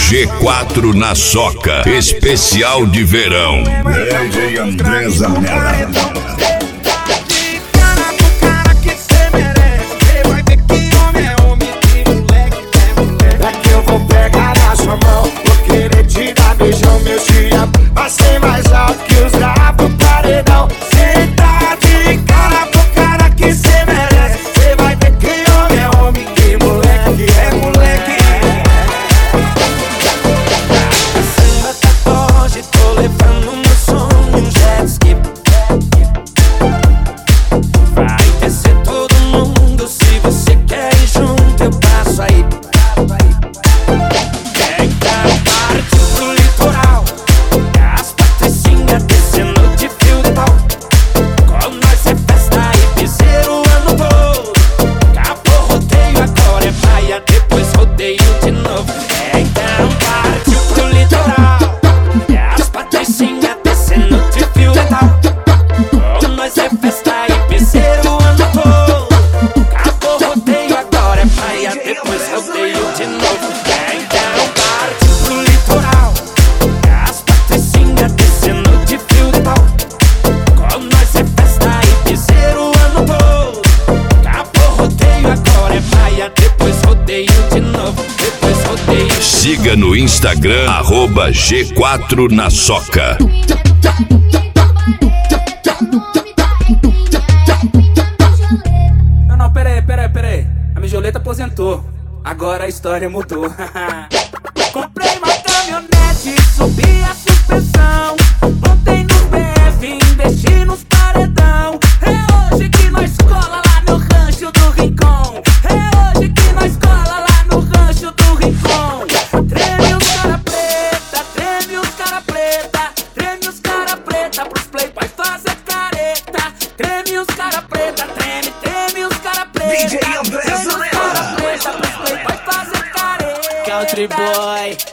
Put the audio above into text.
G4 na Soca, especial de verão. DJ André Zanella. Beijão, meu te amo, vai ser mais alto que os bravos paredão. Senta de cara pro cara que cê merece. Cê vai ver que homem é homem, que moleque é moleque. Samba tá longe, tô levando meu sonho, um jet ski. Vai descer todo mundo, se você quer ir junto, eu passo aí. Siga no Instagram, @G4 na Soca. Não, peraí. A Mijoleta aposentou. Agora a história mudou. Comprei uma caminhonete, subi a suspensão. Montei no BF, investi nos paredão. É hoje que nós cola lá no rancho do Rincon. É hoje que nós cola lá no rancho do Rincon. Treme os cara preta, treme os cara preta. Treme os cara preta pros playboys fazer careta. Treme os cara preta, treme os cara preta. DJ André Zanella. Country boy,